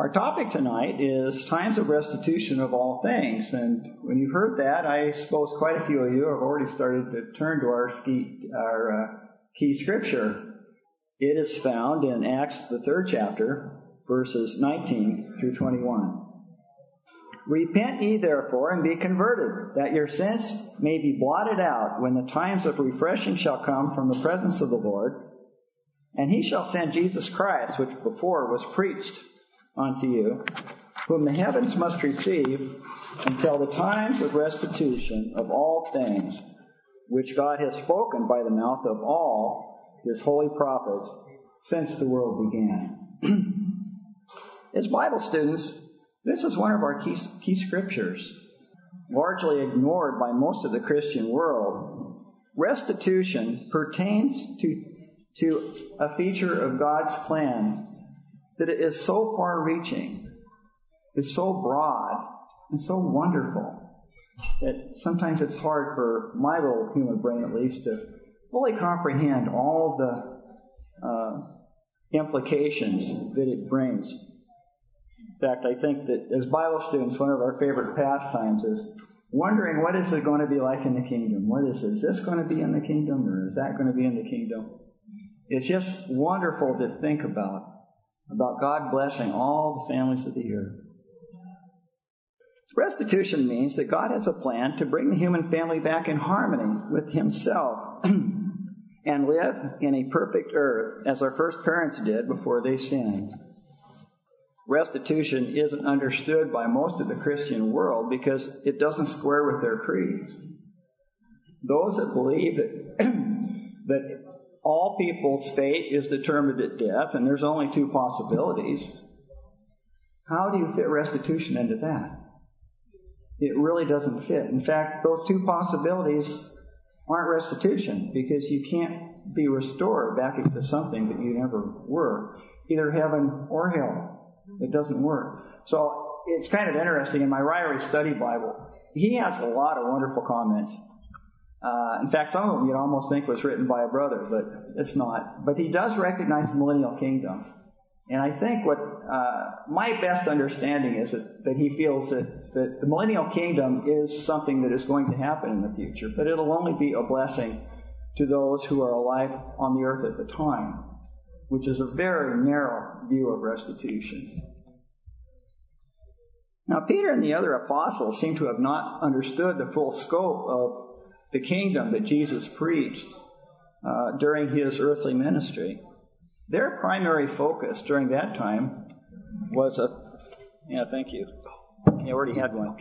Our topic tonight is times of restitution of all things. And when you've heard that, I suppose quite a few of you have already started to turn to our key scripture. It is found in Acts, the 3rd chapter, verses 19 through 21. Repent ye therefore and be converted, that your sins may be blotted out when the times of refreshing shall come from the presence of the Lord. And he shall send Jesus Christ, which before was preached unto you, whom the heavens must receive until the times of restitution of all things, which God has spoken by the mouth of all his holy prophets since the world began. As Bible students, this is one of our key scriptures, largely ignored by most of the Christian world. Restitution pertains to a feature of God's plan that it is so far-reaching, is so broad, and so wonderful that sometimes it's hard for my little human brain, at least, to fully comprehend all the implications that it brings. In fact, I think that as Bible students, one of our favorite pastimes is wondering what is it going to be like in the kingdom. Is this going to be in the kingdom, or is that going to be in the kingdom? It's just wonderful to think about God blessing all the families of the earth. Restitution means that God has a plan to bring the human family back in harmony with himself and live in a perfect earth as our first parents did before they sinned. Restitution isn't understood by most of the Christian world because it doesn't square with their creeds. Those that believe that all people's fate is determined at death and there's only two possibilities, how do you fit restitution into that? It really doesn't fit. In fact, those two possibilities aren't restitution because you can't be restored back into something that you never were, either heaven or hell. It doesn't work. So it's kind of interesting. In my Ryrie Study Bible, he has a lot of wonderful comments. In fact, some of them you'd almost think was written by a brother, but it's not. But he does recognize the millennial kingdom. And I think what my best understanding is that he feels that the millennial kingdom is something that is going to happen in the future, but it'll only be a blessing to those who are alive on the earth at the time, which is a very narrow view of restitution. Now, Peter and the other apostles seem to have not understood the full scope of the kingdom that Jesus preached during his earthly ministry. Their primary focus during that time was thank you. I already had one.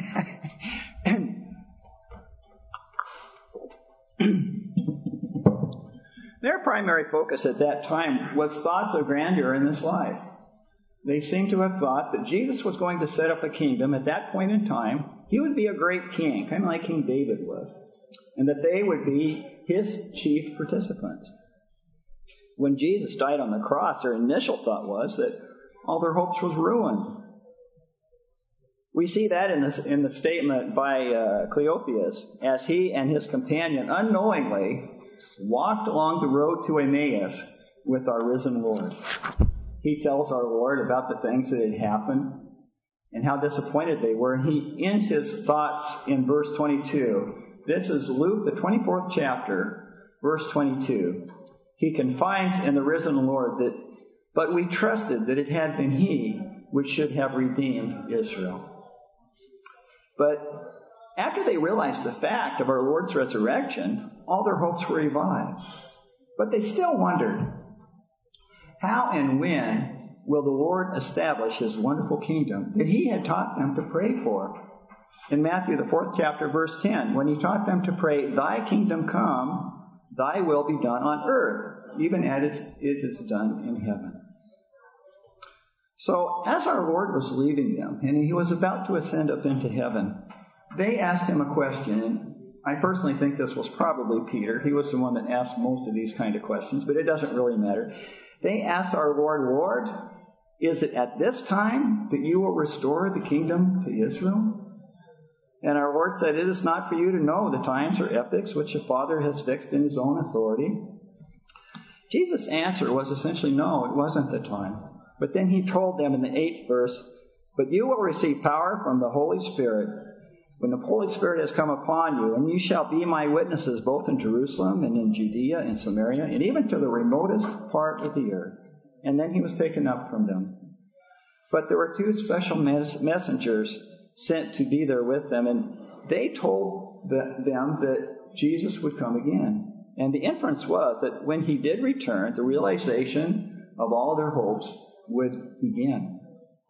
Their primary focus at that time was thoughts of grandeur in this life. They seem to have thought that Jesus was going to set up a kingdom at that point in time. He would be a great king, kind of like King David was, and that they would be his chief participants. When Jesus died on the cross, their initial thought was that all their hopes was ruined. We see that in the statement by Cleopas as he and his companion unknowingly walked along the road to Emmaus with our risen Lord. He tells our Lord about the things that had happened and how disappointed they were. And he ends his thoughts in verse 22. This is Luke, the 24th chapter, verse 22. He confides in the risen Lord that, but we trusted that it had been he which should have redeemed Israel. But after they realized the fact of our Lord's resurrection, all their hopes were revived. But they still wondered, how and when will the Lord establish his wonderful kingdom that he had taught them to pray for? In Matthew, the 4th chapter, verse 10, when he taught them to pray, thy kingdom come, thy will be done on earth, even as it is done in heaven. So, as our Lord was leaving them, and he was about to ascend up into heaven, they asked him a question, and I personally think this was probably Peter. He was the one that asked most of these kind of questions, but it doesn't really matter. They asked our Lord, Lord, is it at this time that you will restore the kingdom to Israel? And our Lord said, it is not for you to know the times or epochs which the Father has fixed in his own authority. Jesus' answer was essentially, no, it wasn't the time. But then he told them in the 8th verse, "But you will receive power from the Holy Spirit when the Holy Spirit has come upon you, and you shall be my witnesses both in Jerusalem and in Judea and Samaria, and even to the remotest part of the earth." And then he was taken up from them. But there were 2 special messengers sent to be there with them, and they told them that Jesus would come again. And the inference was that when he did return, the realization of all their hopes would begin.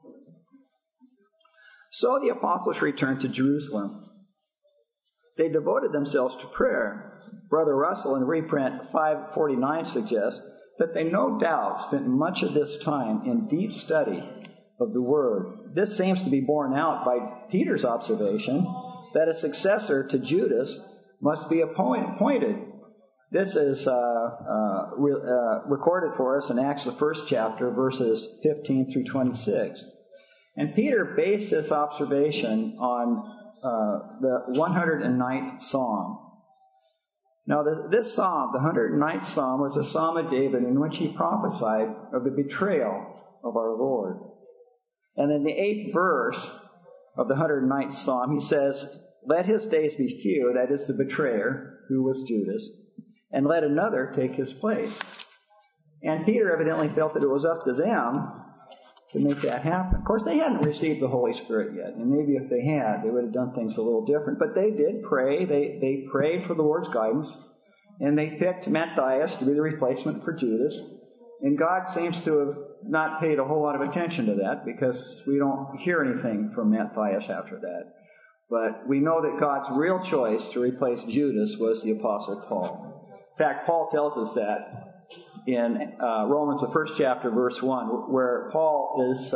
So the apostles returned to Jerusalem. They devoted themselves to prayer. Brother Russell in reprint 549 suggests that they no doubt spent much of this time in deep study of the Word. This seems to be borne out by Peter's observation that a successor to Judas must be appointed. This is recorded for us in Acts, the 1st chapter, verses 15 through 26. And Peter based this observation on the 109th Psalm. Now, this psalm, the 109th Psalm, was a psalm of David in which he prophesied of the betrayal of our Lord. And in the 8th verse of the 109th Psalm, he says, "Let his days be few," that is the betrayer, who was Judas, "and let another take his place." And Peter evidently felt that it was up to them to make that happen. Of course, they hadn't received the Holy Spirit yet, and maybe if they had, they would have done things a little different. But they did pray. They prayed for the Lord's guidance, and they picked Matthias to be the replacement for Judas. And God seems to have not paid a whole lot of attention to that, because we don't hear anything from Matthias after that. But we know that God's real choice to replace Judas was the Apostle Paul. In fact, Paul tells us that in Romans, the 1st chapter, verse 1, where Paul is,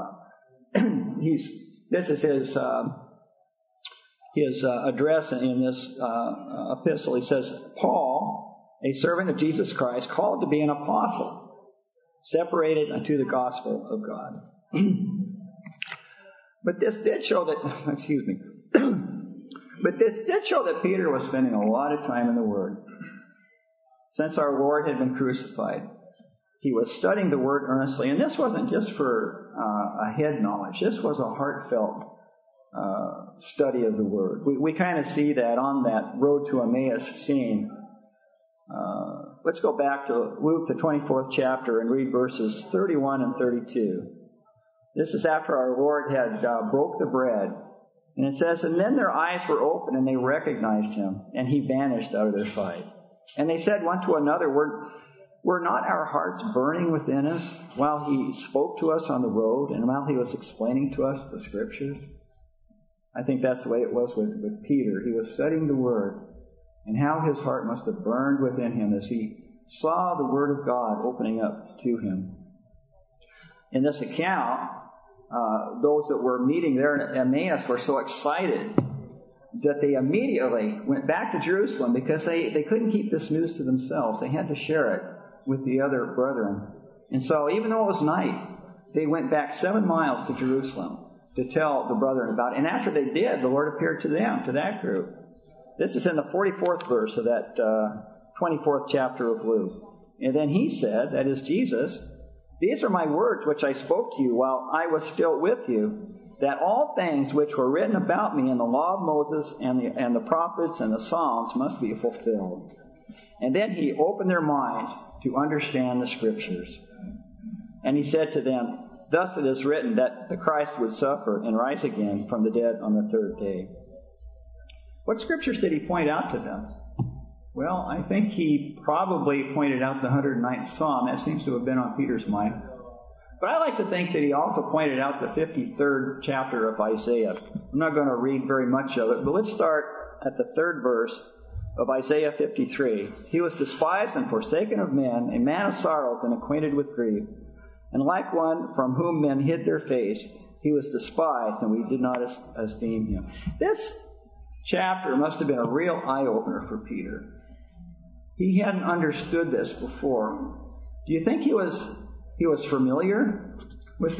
this is his address in this epistle. He says, "Paul, a servant of Jesus Christ, called to be an apostle, separated unto the gospel of God." But this did show that, but this did show that Peter was spending a lot of time in the Word. Since our Lord had been crucified, he was studying the Word earnestly. And this wasn't just for a head knowledge. This was a heartfelt study of the Word. We kind of see that on that road to Emmaus scene. Let's go back to Luke, the 24th chapter, and read verses 31 and 32. This is after our Lord had broke the bread. And it says, "And then their eyes were opened, and they recognized him, and he vanished out of their sight. And they said one to another, were not our hearts burning within us while he spoke to us on the road and while he was explaining to us the Scriptures?" I think that's the way it was with Peter. He was studying the Word, and how his heart must have burned within him as he saw the Word of God opening up to him. In this account, those that were meeting there in Emmaus were so excited that they immediately went back to Jerusalem, because they couldn't keep this news to themselves. They had to share it with the other brethren. And so even though it was night, they went back 7 miles to Jerusalem to tell the brethren about it. And after they did, the Lord appeared to them, to that group. This is in the 44th verse of that 24th chapter of Luke. "And then he said," that is Jesus, "These are my words which I spoke to you while I was still with you, that all things which were written about me in the law of Moses and the prophets and the Psalms must be fulfilled." And then he opened their minds to understand the Scriptures. And he said to them, "Thus it is written that the Christ would suffer and rise again from the dead on the 3rd day." What Scriptures did he point out to them? Well, I think he probably pointed out the 109th Psalm. That seems to have been on Peter's mind. But I like to think that he also pointed out the 53rd chapter of Isaiah. I'm not going to read very much of it, but let's start at the 3rd verse of Isaiah 53. "He was despised and forsaken of men, a man of sorrows and acquainted with grief. And like one from whom men hid their face, he was despised, and we did not esteem him." This chapter must have been a real eye-opener for Peter. He hadn't understood this before. Do you think he was familiar with the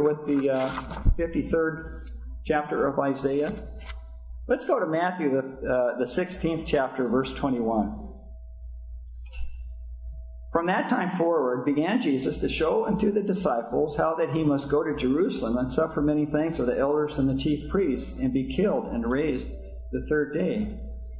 53rd chapter of Isaiah? Let's go to Matthew, the 16th chapter, verse 21. From that time forward began Jesus to show unto the disciples how that he must go to Jerusalem and suffer many things of the elders and the chief priests, and be killed and raised the third day.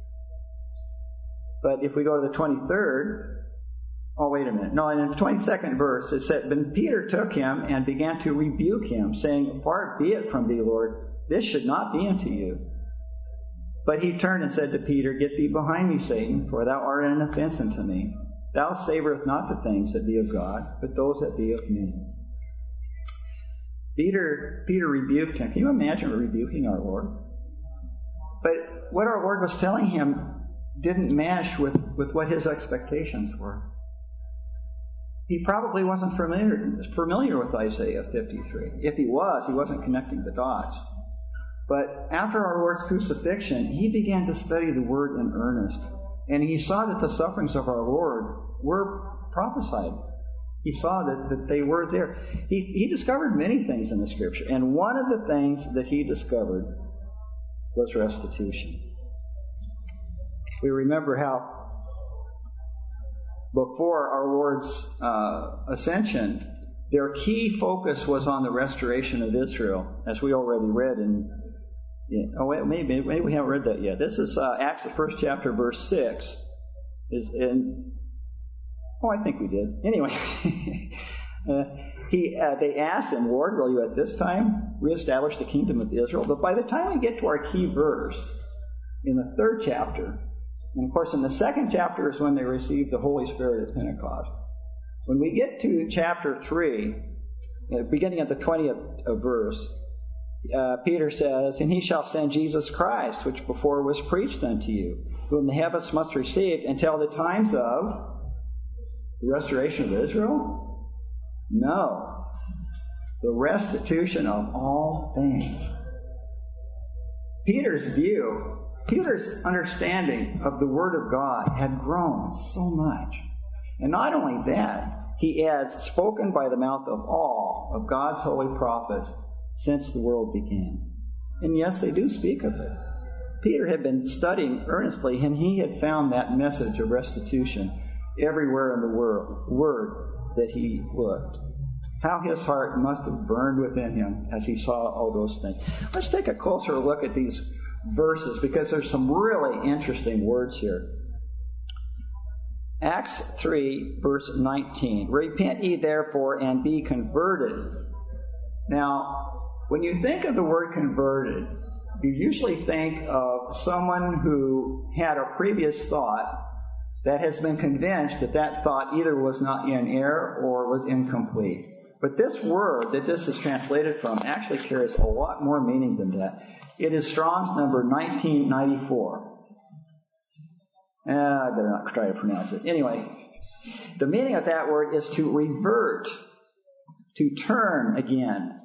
But if we go to the 23rd, in the 22nd verse, it said, Then Peter took him and began to rebuke him, saying, Far be it from thee, Lord, this should not be unto you. But he turned and said to Peter, Get thee behind me, Satan, for thou art an offense unto me. Thou savorest not the things that be of God, but those that be of men. Peter rebuked him. Can you imagine rebuking our Lord? But what our Lord was telling him didn't mesh with what his expectations were. He probably wasn't familiar with Isaiah 53. If he was, he wasn't connecting the dots. But after our Lord's crucifixion, he began to study the Word in earnest. And he saw that the sufferings of our Lord were prophesied. He saw that they were there. He discovered many things in the Scripture. And one of the things that he discovered was restitution. We remember how before our Lord's ascension, their key focus was on the restoration of Israel, as we already read maybe we haven't read that yet. This is Acts, the first chapter, verse 6. I think we did. Anyway, they asked him, Lord, will you at this time reestablish the kingdom of Israel? But by the time we get to our key verse, in the 3rd chapter, and of course in the 2nd chapter is when they received the Holy Spirit at Pentecost. When we get to chapter 3, beginning at the 20th verse, Peter says, And he shall send Jesus Christ, which before was preached unto you, whom the heavens must receive until the times of the restoration of Israel? No. The restitution of all things. Peter's understanding of the Word of God had grown so much. And not only that, he adds, spoken by the mouth of all of God's holy prophets since the world began. And yes, they do speak of it. Peter had been studying earnestly, and he had found that message of restitution everywhere in the Word that he looked. How his heart must have burned within him as he saw all those things. Let's take a closer look at these verses, because there's some really interesting words here. Acts 3, verse 19. Repent ye therefore and be converted. Now, when you think of the word converted, you usually think of someone who had a previous thought that has been convinced that that thought either was not in error or was incomplete. But this word that this is translated from actually carries a lot more meaning than that. It is Strong's number 1994. I better not try to pronounce it. Anyway, the meaning of that word is to revert, to turn again.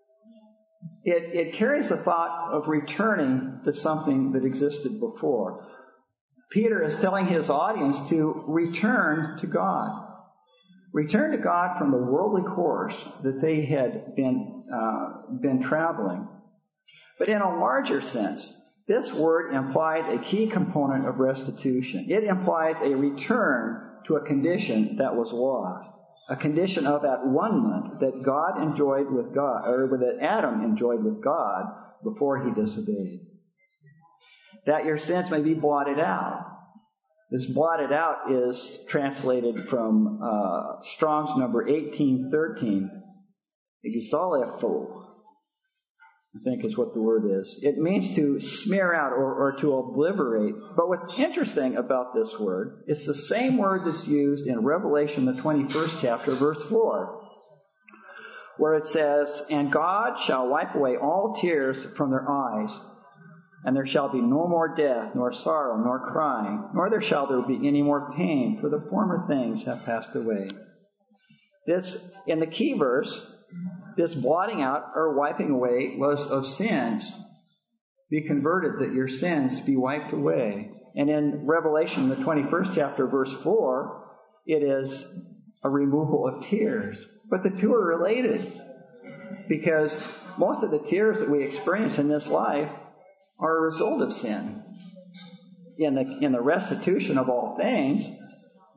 It carries the thought of returning to something that existed before. Peter is telling his audience to return to God. Return to God from the worldly course that they had been traveling. But in a larger sense, this word implies a key component of restitution. It implies a return to a condition that was lost, a condition of at-one-ment that God enjoyed with God, or that Adam enjoyed with God before he disobeyed. That your sins may be blotted out. This blotted out is translated from Strong's number 1813. Exalepho, I think is what the word is. It means to smear out or to obliterate. But what's interesting about this word is the same word that's used in Revelation, the 21st chapter, verse 4, where it says, And God shall wipe away all tears from their eyes, and there shall be no more death, nor sorrow, nor crying, nor shall there be any more pain, for the former things have passed away. This, in the key verse, this blotting out or wiping away was of sins. Be converted that your sins be wiped away. And in Revelation, the 21st chapter, verse 4, it is a removal of tears. But the two are related, because most of the tears that we experience in this life are a result of sin. In the restitution of all things,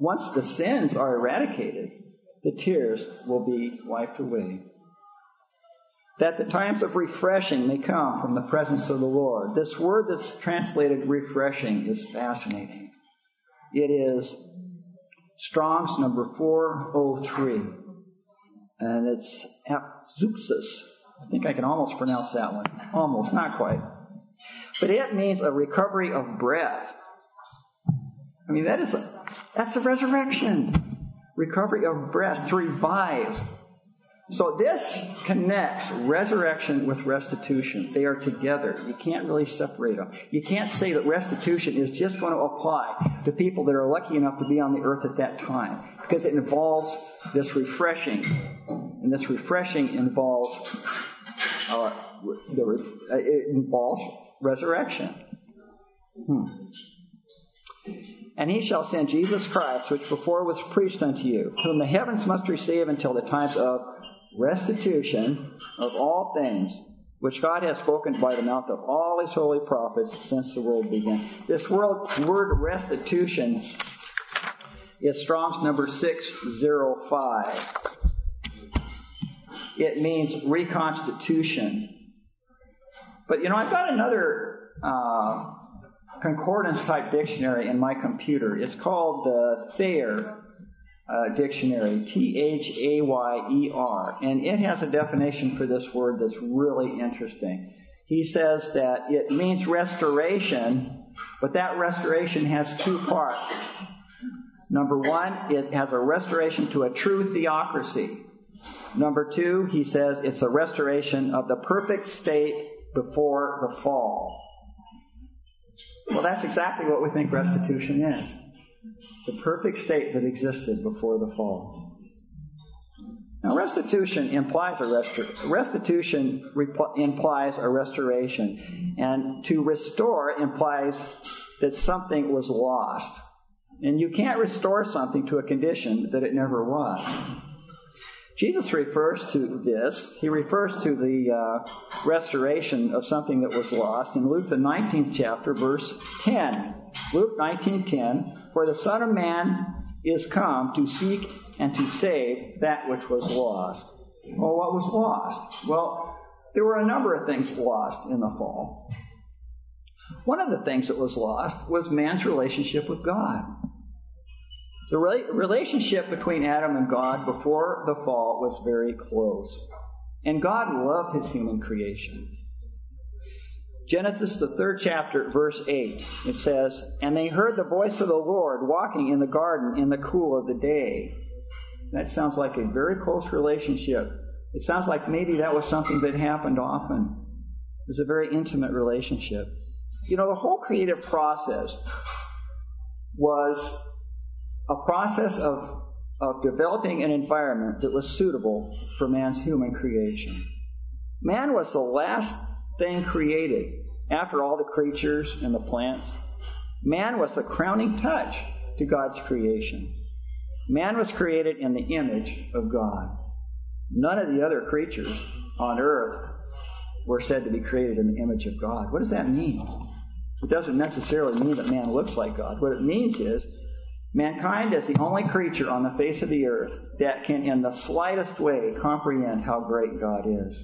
once the sins are eradicated, the tears will be wiped away. That the times of refreshing may come from the presence of the Lord. This word that's translated refreshing is fascinating. It is Strong's number 403. And it's apzeuxis. I think I can almost pronounce that one. Almost, not quite. But it means a recovery of breath. I mean, that's a resurrection. Recovery of breath, to revive. So this connects resurrection with restitution. They are together. You can't really separate them. You can't say that restitution is just going to apply to people that are lucky enough to be on the earth at that time, because it involves this refreshing. And this refreshing involves resurrection. And he shall send Jesus Christ, which before was preached unto you, whom the heavens must receive until the times of restitution of all things, which God has spoken by the mouth of all his holy prophets since the world began. This word restitution is Strong's number 605. It means reconstitution. But I've got another concordance type dictionary in my computer. It's called the Thayer Dictionary, Thayer, and it has a definition for this word that's really interesting. He says that it means restoration, but that restoration has two parts. Number one, it has a restoration to a true theocracy. Number two, he says it's a restoration of the perfect state before the fall. Well, that's exactly what we think restitution is. The perfect state that existed before the fall. Now, restitution implies a restoration, and to restore implies that something was lost. And you can't restore something to a condition that it never was. Jesus refers to this. He refers to the restoration of something that was lost in Luke the 19th chapter, verse 10. Luke 19:10, for the Son of Man is come to seek and to save that which was lost. Well, what was lost? Well, there were a number of things lost in the fall. One of the things that was lost was man's relationship with God. The relationship between Adam and God before the fall was very close. And God loved his human creation. Genesis, the 3rd chapter, verse 8, it says, and they heard the voice of the Lord walking in the garden in the cool of the day. That sounds like a very close relationship. It sounds like maybe that was something that happened often. It was a very intimate relationship. The whole creative process was a process of developing an environment that was suitable for man's human creation. Man was the last thing created after all the creatures and the plants. Man was the crowning touch to God's creation. Man was created in the image of God. None of the other creatures on earth were said to be created in the image of God. What does that mean? It doesn't necessarily mean that man looks like God. What it means is mankind is the only creature on the face of the earth that can in the slightest way comprehend how great God is.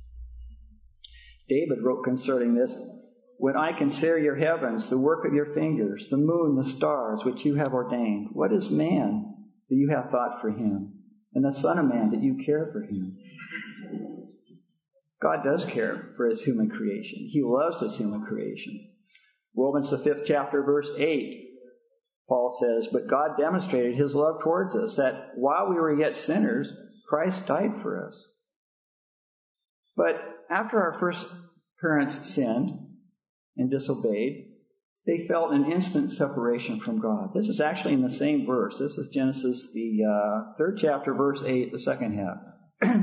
David wrote concerning this, when I consider your heavens, the work of your fingers, the moon, the stars, which you have ordained, what is man that you have thought for him, and the Son of Man that you care for him? God does care for his human creation. He loves his human creation. Romans, the 5th chapter, verse 8, Paul says, but God demonstrated his love towards us, that while we were yet sinners, Christ died for us. But after our first parents sinned and disobeyed, they felt an instant separation from God. This is actually in the same verse. This is Genesis, the 3rd chapter, verse 8, the second half.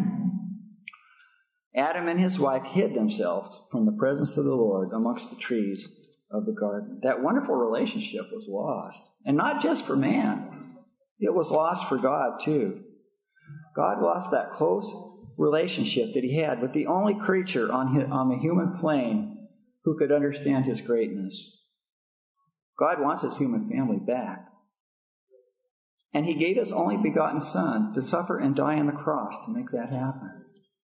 Adam and his wife hid themselves from the presence of the Lord amongst the trees of the garden. That wonderful relationship was lost. And not just for man. It was lost for God too. God lost that close relationship that he had with the only creature on the human plane who could understand his greatness. God wants his human family back. And he gave his only begotten Son to suffer and die on the cross to make that happen.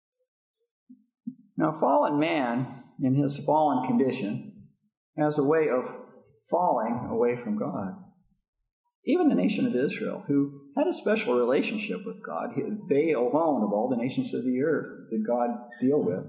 Now, fallen man, in his fallen condition, has a way of falling away from God. Even the nation of Israel, who had a special relationship with God, they alone of all the nations of the earth did God deal with.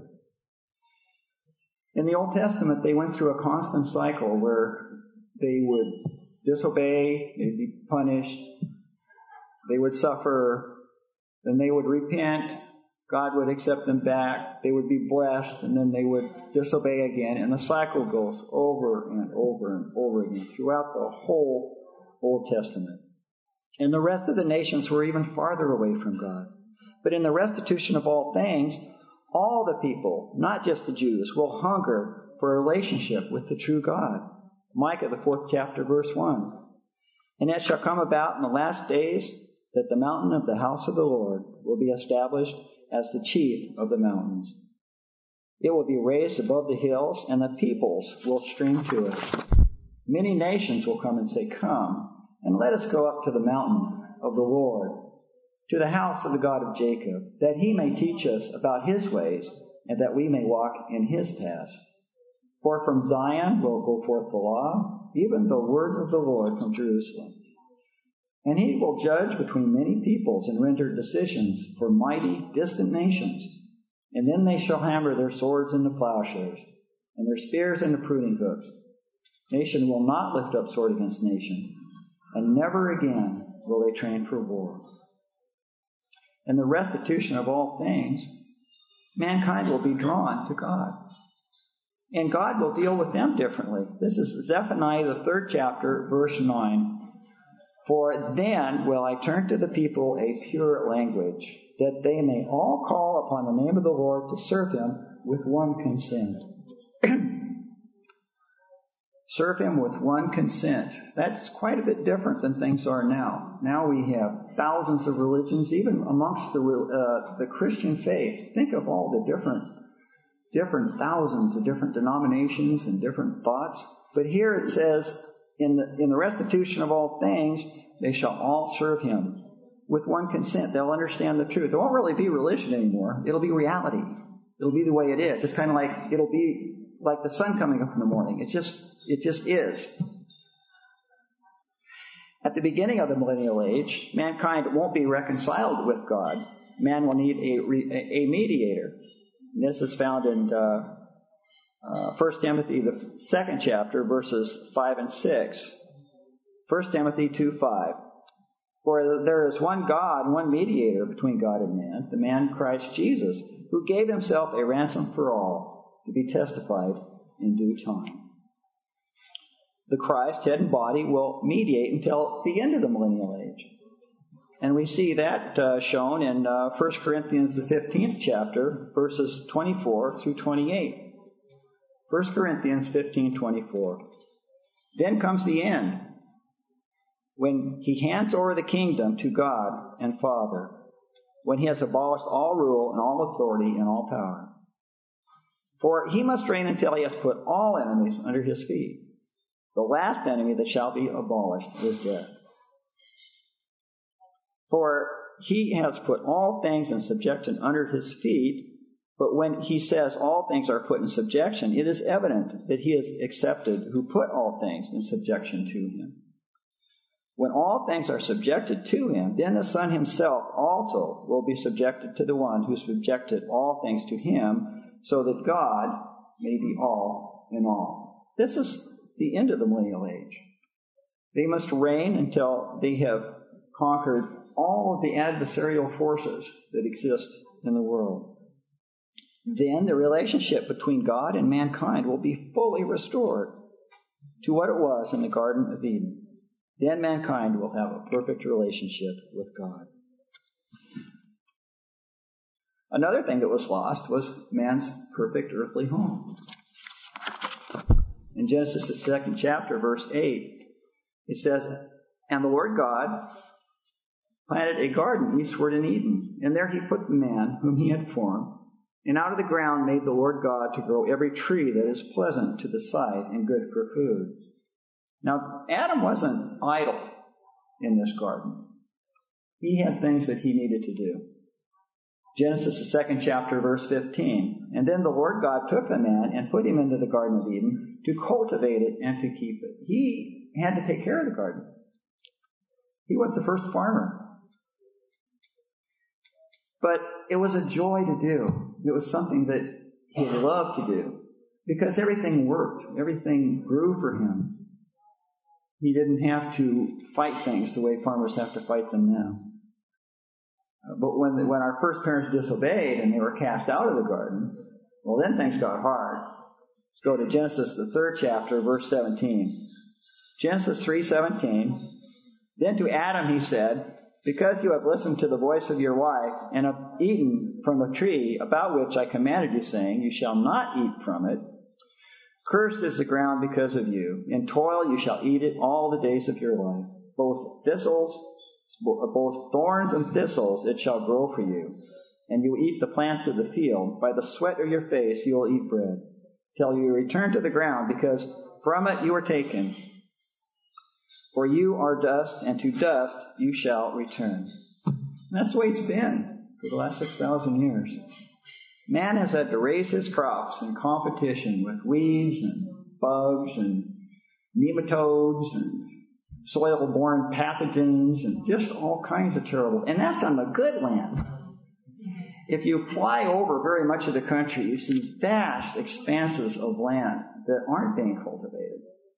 In the Old Testament, they went through a constant cycle where they would disobey, they'd be punished, they would suffer, then they would repent, God would accept them back, they would be blessed, and then they would disobey again, and the cycle goes over and over and over again throughout the whole Old Testament. And the rest of the nations were even farther away from God. But in the restitution of all things, all the people, not just the Jews, will hunger for a relationship with the true God. Micah, the 4th chapter, verse 1. And it shall come about in the last days that the mountain of the house of the Lord will be established as the chief of the mountains. It will be raised above the hills, and the peoples will stream to it. Many nations will come and say, Come, and let us go up to the mountain of the Lord, to the house of the God of Jacob, that he may teach us about his ways, and that we may walk in his paths. For from Zion will go forth the law, even the word of the Lord from Jerusalem. And he will judge between many peoples and render decisions for mighty, distant nations. And then they shall hammer their swords into plowshares, and their spears into pruning hooks. Nation will not lift up sword against nation, and never again will they train for war. In the restitution of all things, mankind will be drawn to God. And God will deal with them differently. This is Zephaniah, the 3rd chapter, verse 9. For then will I turn to the people a pure language, that they may all call upon the name of the Lord to serve him with one consent. Serve him with one consent. That's quite a bit different than things are now. Now we have thousands of religions, even amongst the Christian faith. Think of all the different thousands of different denominations and different thoughts. But here it says, in the restitution of all things, they shall all serve him with one consent. They'll understand the truth. It won't really be religion anymore. It'll be reality. It'll be the way it is. It's kind of like, it'll be like the sun coming up in the morning. It just is. At the beginning of the millennial age, mankind won't be reconciled with God. Man will need a mediator. And this is found in 1 Timothy, the 2nd chapter, verses 5 and 6. 1 Timothy 2:5. For there is one God, one mediator between God and man, the man Christ Jesus, who gave himself a ransom for all, to be testified in due time. The Christ, head and body, will mediate until the end of the millennial age. And we see that shown in 1 Corinthians, the 15th chapter, verses 24 through 28. 1 Corinthians 15:24. Then comes the end, when he hands over the kingdom to God and Father, when he has abolished all rule and all authority and all power. For he must reign until he has put all enemies under his feet. The last enemy that shall be abolished is death. For he has put all things in subjection under his feet. But when he says all things are put in subjection, it is evident that he is accepted who put all things in subjection to him. When all things are subjected to him, then the Son himself also will be subjected to the one who subjected all things to him, so that God may be all in all. This is the end of the millennial age. They must reign until they have conquered all of the adversarial forces that exist in the world. Then the relationship between God and mankind will be fully restored to what it was in the Garden of Eden. Then mankind will have a perfect relationship with God. Another thing that was lost was man's perfect earthly home. In Genesis, the 2nd chapter, verse 8, it says, And the Lord God planted a garden eastward in Eden, and there he put the man whom he had formed. And out of the ground made the Lord God to grow every tree that is pleasant to the sight and good for food. Now, Adam wasn't idle in this garden. He had things that he needed to do. Genesis, the 2nd chapter, verse 15. And then the Lord God took the man and put him into the Garden of Eden to cultivate it and to keep it. He had to take care of the garden. He was the first farmer. But it was a joy to do. It was something that he loved to do because everything worked. Everything grew for him. He didn't have to fight things the way farmers have to fight them now. But when our first parents disobeyed and they were cast out of the garden, well, then things got hard. Let's go to Genesis, the 3rd chapter, verse 17. Genesis 3:17. Then to Adam he said, because you have listened to the voice of your wife and have eaten from the tree about which I commanded you, saying, you shall not eat from it, cursed is the ground because of you. In toil you shall eat it all the days of your life. Both thorns and thistles it shall grow for you. And you will eat the plants of the field. By the sweat of your face you will eat bread, till you return to the ground, because from it you were taken. For you are dust, and to dust you shall return. And that's the way it's been for the last 6,000 years. Man has had to raise his crops in competition with weeds and bugs and nematodes and soil-borne pathogens and just all kinds of terrible. And that's on the good land. If you fly over very much of the country, you see vast expanses of land that aren't being cultivated.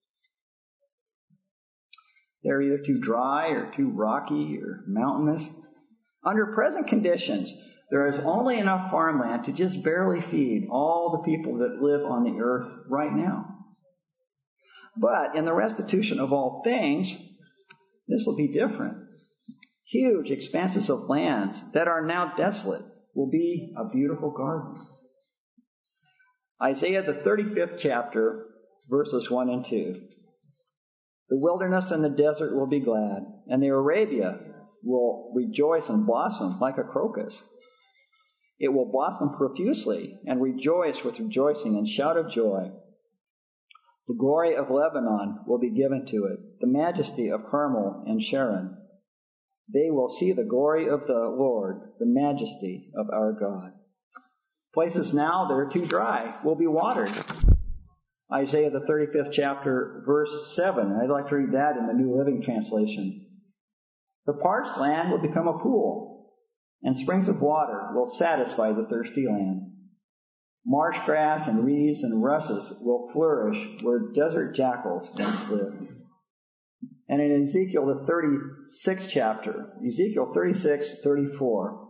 They're either too dry or too rocky or mountainous. Under present conditions, there is only enough farmland to just barely feed all the people that live on the earth right now. But in the restitution of all things, this will be different. Huge expanses of lands that are now desolate will be a beautiful garden. Isaiah, the 35th chapter, verses 1 and 2. The wilderness and the desert will be glad, and the Arabia will rejoice and blossom like a crocus. It will blossom profusely and rejoice with rejoicing and shout of joy. The glory of Lebanon will be given to it, the majesty of Carmel and Sharon. They will see the glory of the Lord, the majesty of our God. Places now that are too dry will be watered. Isaiah, the 35th chapter, verse 7. I'd like to read that in the New Living Translation. The parched land will become a pool, and springs of water will satisfy the thirsty land. Marsh grass and reeds and rushes will flourish where desert jackals once lived. And in Ezekiel, the 36th chapter, Ezekiel 36:34,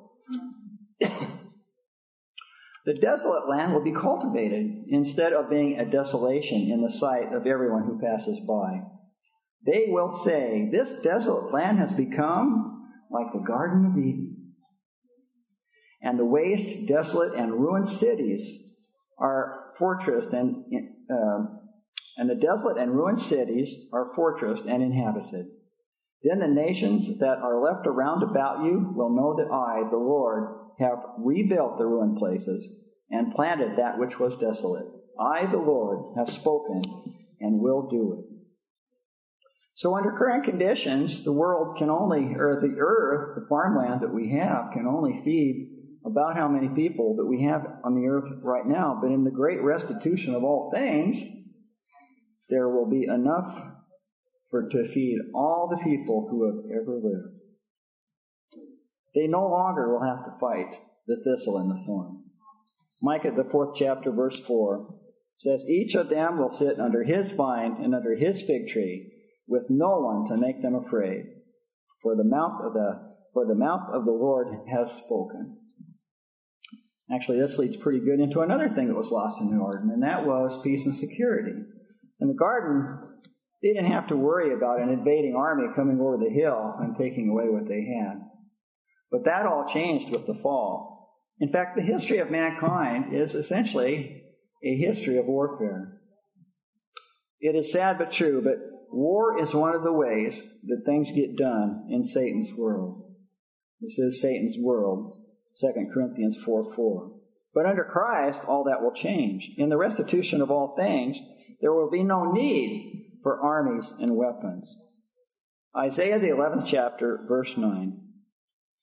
the desolate land will be cultivated instead of being a desolation in the sight of everyone who passes by. They will say, this desolate land has become like the Garden of Eden. And the waste, desolate, and ruined cities are fortressed, and the desolate and ruined cities are fortressed and inhabited. Then the nations that are left around about you will know that I, the Lord, have rebuilt the ruined places and planted that which was desolate. I, the Lord, have spoken and will do it. So under current conditions, the world can only, or the earth, the farmland that we have, can only feed about how many people that we have on the earth right now. But in the great restitution of all things, there will be enough to feed all the people who have ever lived. They no longer will have to fight the thistle and the thorn. Micah, the 4th chapter, verse 4, says, each of them will sit under his vine and under his fig tree, with no one to make them afraid. For the mouth of the Lord has spoken. Actually, this leads pretty good into another thing that was lost in the garden, and that was peace and security. In the garden, they didn't have to worry about an invading army coming over the hill and taking away what they had. But that all changed with the fall. In fact, the history of mankind is essentially a history of warfare. It is sad but true, but war is one of the ways that things get done in Satan's world. This is Satan's world, 2 Corinthians 4:4. But under Christ, all that will change. In the restitution of all things, there will be no need for armies and weapons. Isaiah, the 11th chapter, verse 9.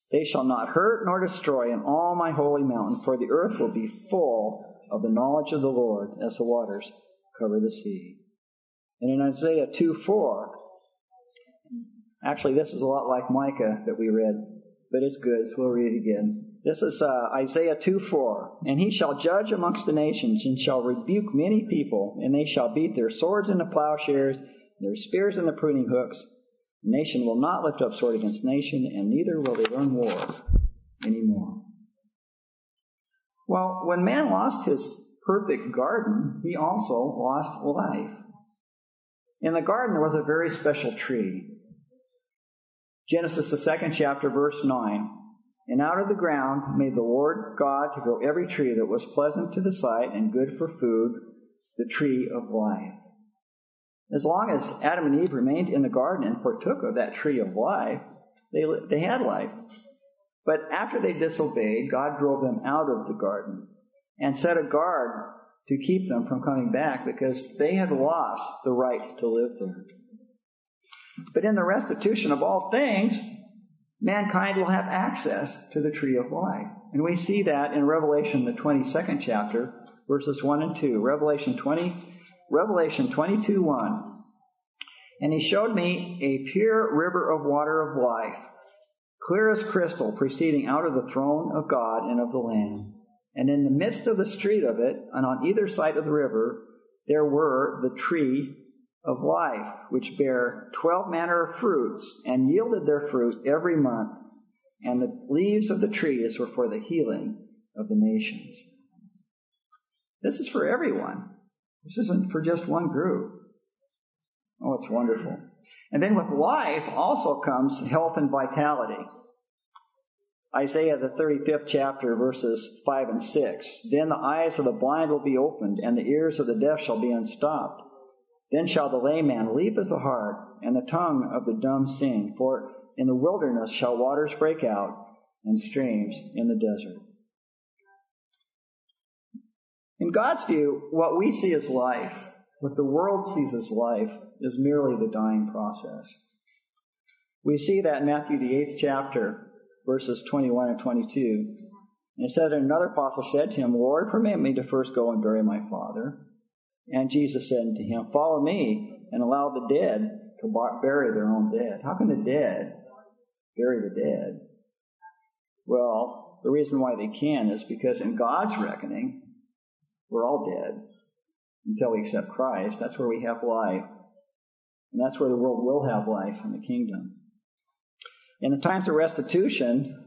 They shall not hurt nor destroy in all my holy mountain, for the earth will be full of the knowledge of the Lord as the waters cover the sea. And in Isaiah 2:4, actually this is a lot like Micah that we read, but it's good, so we'll read it again. This is Isaiah 2:4. And he shall judge amongst the nations, and shall rebuke many people, and they shall beat their swords into plowshares, their spears into pruning hooks. Nation will not lift up sword against nation, and neither will they learn war anymore. Well, when man lost his perfect garden, he also lost life. In the garden, there was a very special tree. Genesis, the 2nd chapter, verse 9. And out of the ground made the Lord God to grow every tree that was pleasant to the sight and good for food, the tree of life. As long as Adam and Eve remained in the garden and partook of that tree of life, they had life. But after they disobeyed, God drove them out of the garden and set a guard to keep them from coming back because they had lost the right to live there. But in the restitution of all things, mankind will have access to the tree of life. And we see that in Revelation, the 22nd chapter, verses 1 and 2. Revelation 22:1. And he showed me a pure river of water of life, clear as crystal, proceeding out of the throne of God and of the Lamb. And in the midst of the street of it, and on either side of the river, there were the tree of life, which bare 12 manner of fruits, and yielded their fruit every month. And the leaves of the trees were for the healing of the nations. This is for everyone. This isn't for just one group. Oh, it's wonderful. And then with life also comes health and vitality. Isaiah, the 35th chapter, verses 5 and 6. Then the eyes of the blind will be opened, and the ears of the deaf shall be unstopped. Then shall the lame man leap as a hart, and the tongue of the dumb sing. For in the wilderness shall waters break out, and streams in the desert. In God's view, what we see as life, what the world sees as life, is merely the dying process. We see that in Matthew, the 8th chapter, verses 21 and 22. And it said, another apostle said to him, Lord, permit me to first go and bury my father. And Jesus said to him, follow me and allow the dead to bury their own dead. How can the dead bury the dead? Well, the reason why they can is because in God's reckoning, we're all dead until we accept Christ. That's where we have life. And that's where the world will have life in the kingdom. In the times of restitution,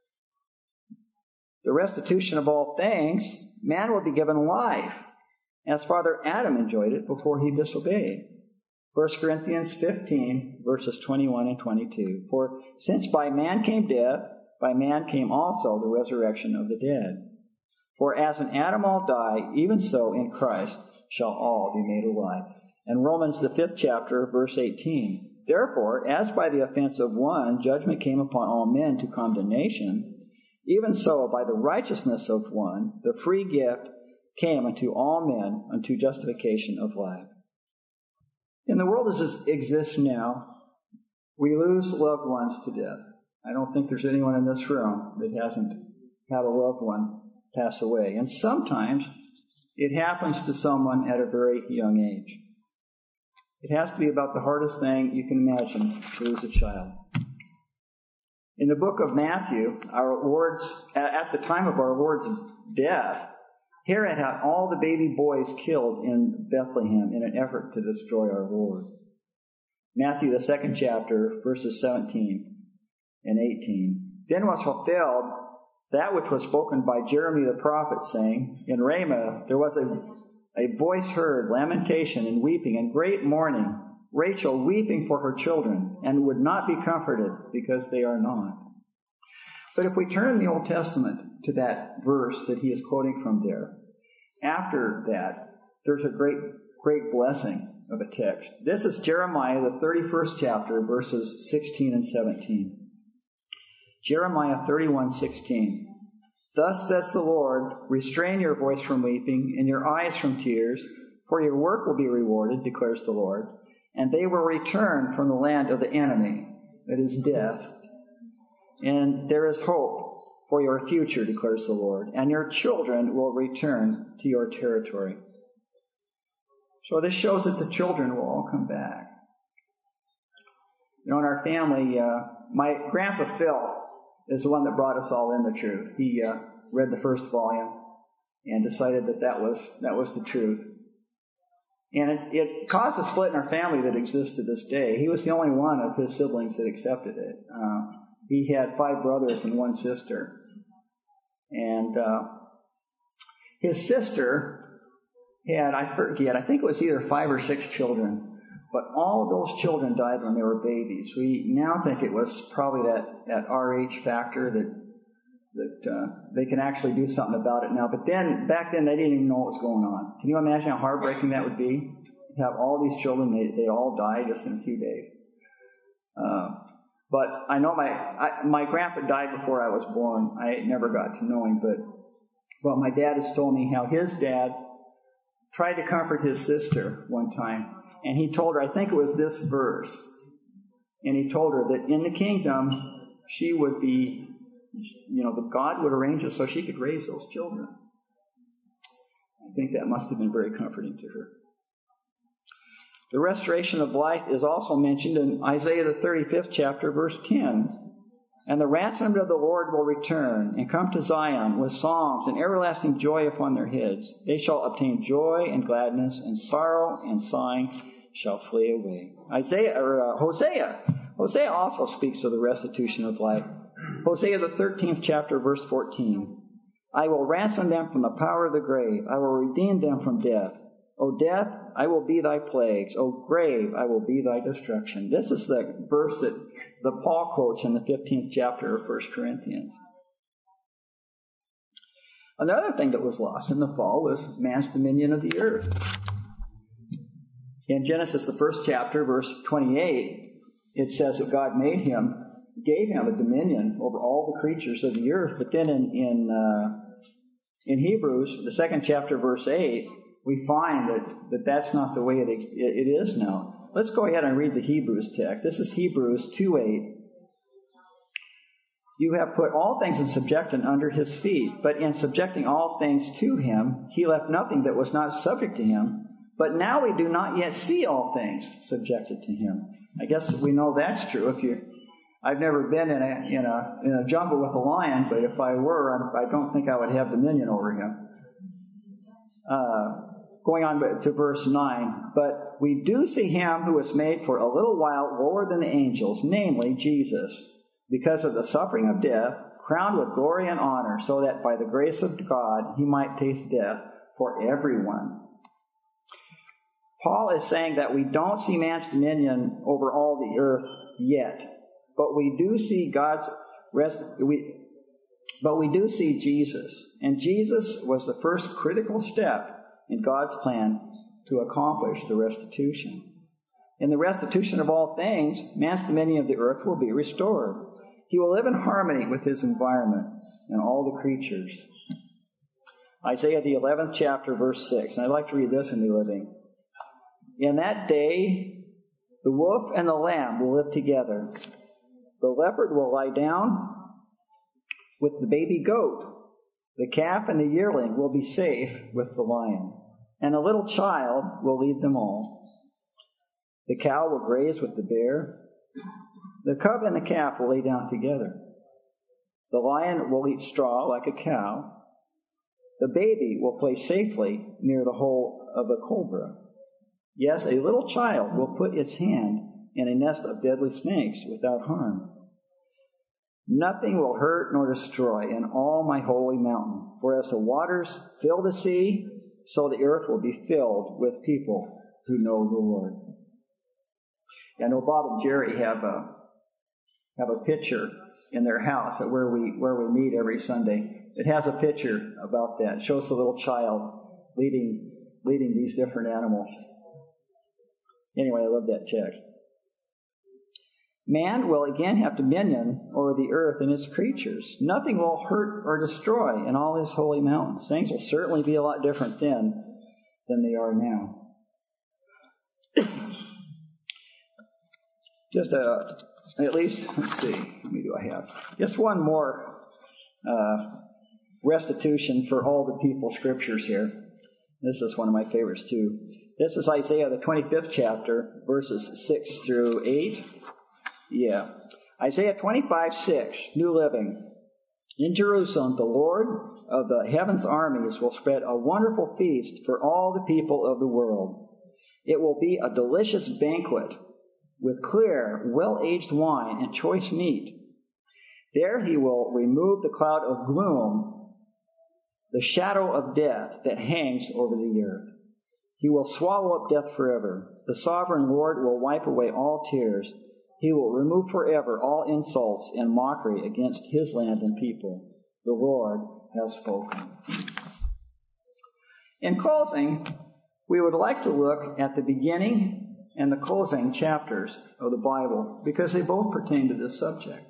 the restitution of all things, man will be given life, as Father Adam enjoyed it before he disobeyed. 1 Corinthians 15, verses 21 and 22. For since by man came death, by man came also the resurrection of the dead. For as in Adam all die, even so in Christ shall all be made alive. And Romans, the 5th chapter, verse 18. Therefore, as by the offense of one judgment came upon all men to condemnation, even so by the righteousness of one the free gift came unto all men unto justification of life. In the world as it exists now, we lose loved ones to death. I don't think there's anyone in this room that hasn't had a loved one pass away. And sometimes it happens to someone at a very young age. It has to be about the hardest thing you can imagine to lose a child. In the book of Matthew, our Lord's, at the time of our Lord's death, Herod had all the baby boys killed in Bethlehem in an effort to destroy our Lord. Matthew, the 2nd chapter, verses 17 and 18. Then was fulfilled that which was spoken by Jeremy the prophet, saying, in Ramah there was a voice heard, lamentation and weeping and great mourning, Rachel weeping for her children, and would not be comforted because they are not. But if we turn in the Old Testament to that verse that he is quoting from there, after that, there's a great blessing of a text. This is Jeremiah, the 31st chapter, verses 16 and 17. Jeremiah 31:16. Thus says the Lord, restrain your voice from weeping and your eyes from tears, for your work will be rewarded, declares the Lord, and they will return from the land of the enemy, that is death, and there is hope for your future, declares the Lord, and your children will return to your territory. So this shows that the children will all come back. In our family, my grandpa Phil is the one that brought us all in the truth. He read the first volume and decided that was the truth. And it caused a split in our family that exists to this day. He was the only one of his siblings that accepted it. He had 5 brothers and 1 sister. And his sister had, I think it was either 5 or 6 children. But all of those children died when they were babies. We now think it was probably that RH factor that they can actually do something about it now. But back then, they didn't even know what was going on. Can you imagine how heartbreaking that would be? To have all these children, they all die just in a few days. But I know my grandpa died before I was born. I never got to know him, but my dad has told me how his dad tried to comfort his sister one time. And he told her, I think it was this verse, and he told her that in the kingdom, she would be, that God would arrange it so she could raise those children. I think that must have been very comforting to her. The restoration of life is also mentioned in Isaiah the 35th chapter, verse 10. And the ransomed of the Lord will return and come to Zion with songs and everlasting joy upon their heads. They shall obtain joy and gladness, and sorrow and sighing shall flee away. Hosea also speaks of the restitution of life. Hosea the 13th chapter, verse 14. I will ransom them from the power of the grave. I will redeem them from death. O death, I will be thy plagues. O grave, I will be thy destruction. This is the verse that Paul quotes in the 15th chapter of 1 Corinthians. Another thing that was lost in the fall was man's dominion of the earth. In Genesis, the first chapter, verse 28, it says that God gave him a dominion over all the creatures of the earth. But then in Hebrews, the second chapter, verse 8, we find that that's not the way it is now. Let's go ahead and read the Hebrews text. This is Hebrews 2:8. You have put all things in subjection under his feet, but in subjecting all things to him, he left nothing that was not subject to him. But now we do not yet see all things subjected to him. I guess we know that's true. I've never been in a jungle with a lion, but if I were, I don't think I would have dominion over him. Going on to verse 9. But we do see him who was made for a little while lower than the angels, namely Jesus, because of the suffering of death, crowned with glory and honor, so that by the grace of God he might taste death for everyone. Paul is saying that we don't see man's dominion over all the earth yet, but we do see we do see Jesus, and Jesus was the first critical step in God's plan to accomplish the restitution. In the restitution of all things, man's dominion of the earth will be restored. He will live in harmony with his environment and all the creatures. Isaiah the 11th chapter, verse 6, and I'd like to read this in the Living. In that day, the wolf and the lamb will live together. The leopard will lie down with the baby goat. The calf and the yearling will be safe with the lion, and a little child will lead them all. The cow will graze with the bear. The cub and the calf will lay down together. The lion will eat straw like a cow. The baby will play safely near the hole of the cobra. Yes, a little child will put its hand in a nest of deadly snakes without harm. Nothing will hurt nor destroy in all my holy mountain. For as the waters fill the sea, so the earth will be filled with people who know the Lord. I know Bob and Jerry have a picture in their house where we meet every Sunday. It has a picture about that. It shows the little child leading these different animals. Anyway, I love that text. Man will again have dominion over the earth and its creatures. Nothing will hurt or destroy in all his holy mountains. Things will certainly be a lot different then than they are now. Just a At least, let's see, how many do I have? Just one more restitution for all the people scriptures here. This is one of my favorites too. This is Isaiah, the 25th chapter, verses 6 through 8. Yeah. Isaiah 25:6, New Living. In Jerusalem, the Lord of the heaven's armies will spread a wonderful feast for all the people of the world. It will be a delicious banquet with clear, well-aged wine and choice meat. There he will remove the cloud of gloom, the shadow of death that hangs over the earth. He will swallow up death forever. The sovereign Lord will wipe away all tears. He will remove forever all insults and mockery against his land and people. The Lord has spoken. In closing, we would like to look at the beginning and the closing chapters of the Bible because they both pertain to this subject.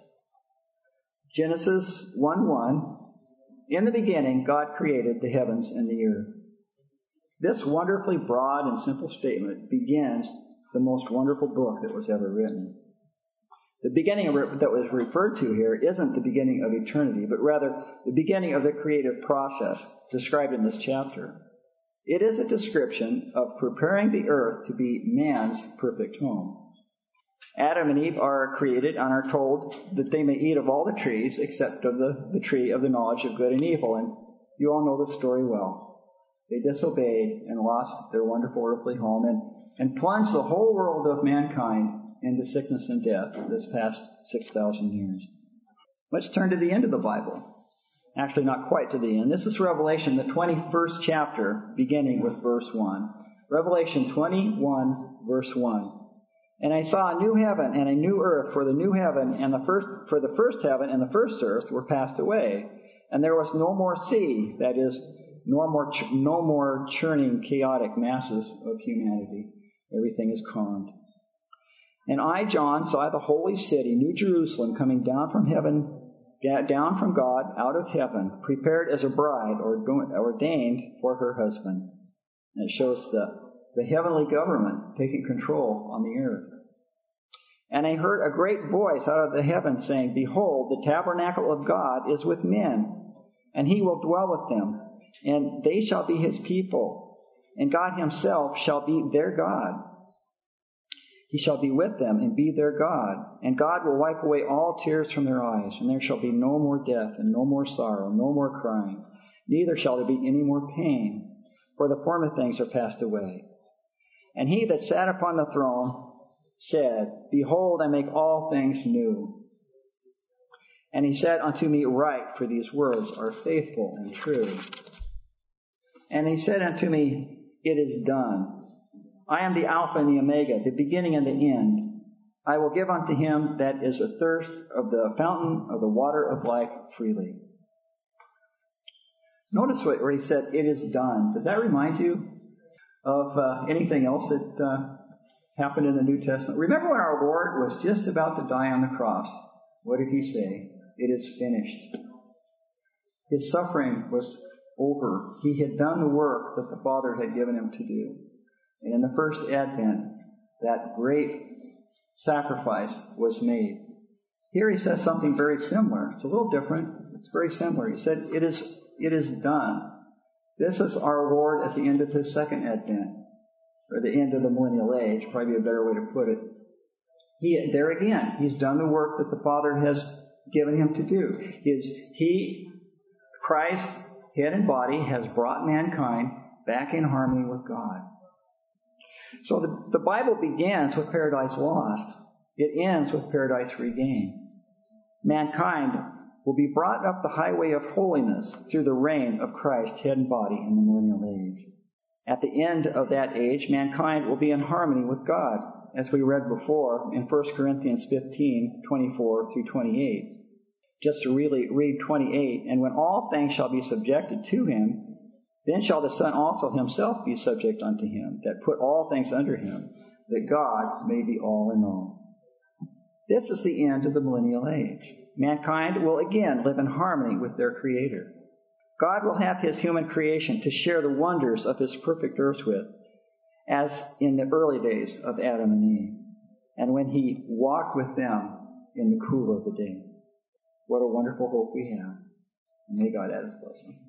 Genesis 1:1, in the beginning God created the heavens and the earth. This wonderfully broad and simple statement begins the most wonderful book that was ever written. The beginning that was referred to here isn't the beginning of eternity, but rather the beginning of the creative process described in this chapter. It is a description of preparing the earth to be man's perfect home. Adam and Eve are created and are told that they may eat of all the trees except of the tree of the knowledge of good and evil. And you all know the story well. They disobeyed and lost their wonderful earthly home and plunged the whole world of mankind into sickness and death this past 6,000 years. Let's turn to the end of the Bible. Actually, not quite to the end. This is Revelation, the 21st chapter, beginning with verse 1. Revelation 21, verse 1. And I saw a new heaven and a new earth, for the new heaven and the first heaven and the first earth were passed away, and there was no more sea, that is, no more churning, chaotic masses of humanity. Everything is calmed. And I, John, saw the holy city, New Jerusalem, coming down from heaven, down from God, out of heaven, prepared as a bride ordained for her husband. And it shows the heavenly government taking control on the earth. And I heard a great voice out of the heavens saying, Behold, the tabernacle of God is with men, and he will dwell with them, and they shall be his people, and God himself shall be their God. He shall be with them and be their God, and God will wipe away all tears from their eyes, and there shall be no more death, and no more sorrow, no more crying, neither shall there be any more pain, for the former things are passed away. And he that sat upon the throne said, Behold, I make all things new. And he said unto me, Write, for these words are faithful and true. And he said unto me, It is done. I am the Alpha and the Omega, the beginning and the end. I will give unto him that is athirst of the fountain of the water of life freely. Notice where he said, It is done. Does that remind you of anything else that happened in the New Testament? Remember when our Lord was just about to die on the cross? What did he say? It is finished. His suffering was over. He had done the work that the Father had given him to do. And in the first advent, that great sacrifice was made. Here he says something very similar. It's a little different. It's very similar. He said, It is done. This is our Lord at the end of his second advent, or the end of the millennial age, probably a better way to put it. There again, he's done the work that the Father has given him to do. Christ, head and body, has brought mankind back in harmony with God. So the Bible begins with paradise lost. It ends with paradise regained. Mankind will be brought up the highway of holiness through the reign of Christ, head and body, in the millennial age. At the end of that age, mankind will be in harmony with God, as we read before in 1 Corinthians 15, 24 through 28. Just to really read 28, And when all things shall be subjected to him, then shall the Son also himself be subject unto him, that put all things under him, that God may be all in all. This is the end of the millennial age. Mankind will again live in harmony with their Creator. God will have his human creation to share the wonders of his perfect earth with, as in the early days of Adam and Eve. And when he walked with them in the cool of the day. What a wonderful hope we have. And may God add his blessing.